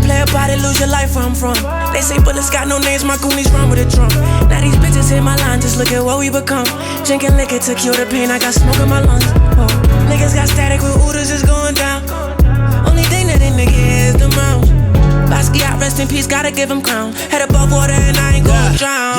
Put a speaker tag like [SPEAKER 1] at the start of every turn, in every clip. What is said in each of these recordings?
[SPEAKER 1] play about it, lose your life where I'm from. They say bullets got no names, my goonies run with a drum. Now these bitches hit my line, just look at what we become. Drinking liquor to cure the pain, I got smoke in my lungs. Whoa. Niggas got static with oodles is going down. Only thing that a nigga is the mouth. Basquiat, rest in peace, gotta give him crown. Head above water and I ain't gon' drown.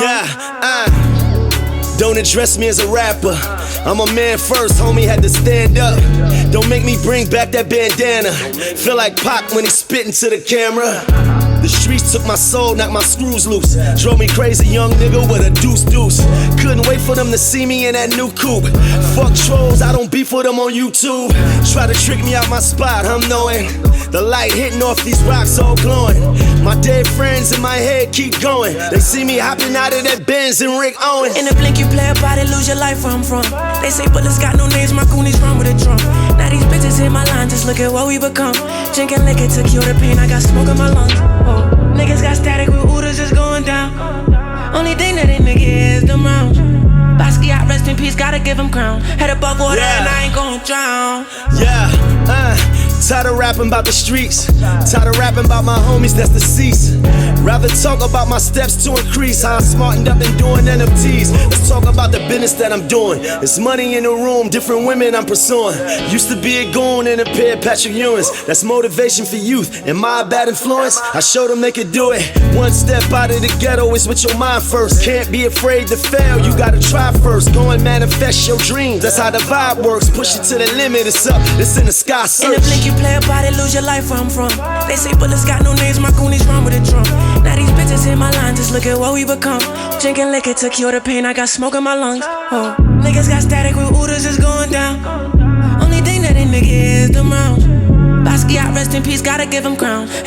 [SPEAKER 2] Don't address me as a rapper. I'm a man first, homie, had to stand up. Don't make me bring back that bandana. Feel like Pac when he spit into the camera. The streets took my soul, knocked my screws loose. Drove me crazy, young nigga with a deuce. Couldn't wait for them to see me in that new coupe. Fuck trolls, I don't beef with them on YouTube. Try to trick me out my spot, I'm knowing. The light hitting off these rocks all glowing. My dead friends in my head keep going. They see me hopping out of that Benz and Rick Owens.
[SPEAKER 1] In the blink you play about it, lose your life where I'm from. They say bullets got no names, my goonies run with a drum. Now these bitches hit my line, just look at what we become. Drinking liquor to cure the pain, I got smoke in my lungs. Whoa. Niggas got static with oodles is going down. Only thing that a nigga is the mouth. Basquiat, rest in peace, gotta give him crown. Head above water and I ain't gon' drown.
[SPEAKER 2] Tired of rapping about the streets. Tired of rapping about my homies that's deceased. Rather talk about my steps to increase. How I smartened up and doing NFTs. Let's talk about the business that I'm doing. It's money in the room, different women I'm pursuing. Used to be a goon and a pair of Patrick Ewings. That's motivation for youth. Am I a bad influence? I showed them they could do it. One step out of the ghetto is with your mind first. Can't be afraid to fail, you gotta try first. Go and manifest your dreams. That's how the vibe works. Push it to the limit, it's up. It's in the sky search.
[SPEAKER 1] In the blink you play about it, lose your life where I'm from. They say bullets got no names, my goonies run with a drum. Now these bitches hit my line, just look at what we become. Drinking liquor to cure the pain, I got smoke in my lungs. Oh. Niggas got static with oodles is going down. Only thing that a nigga is the mouth. Basquiat, rest in peace, gotta give him crown.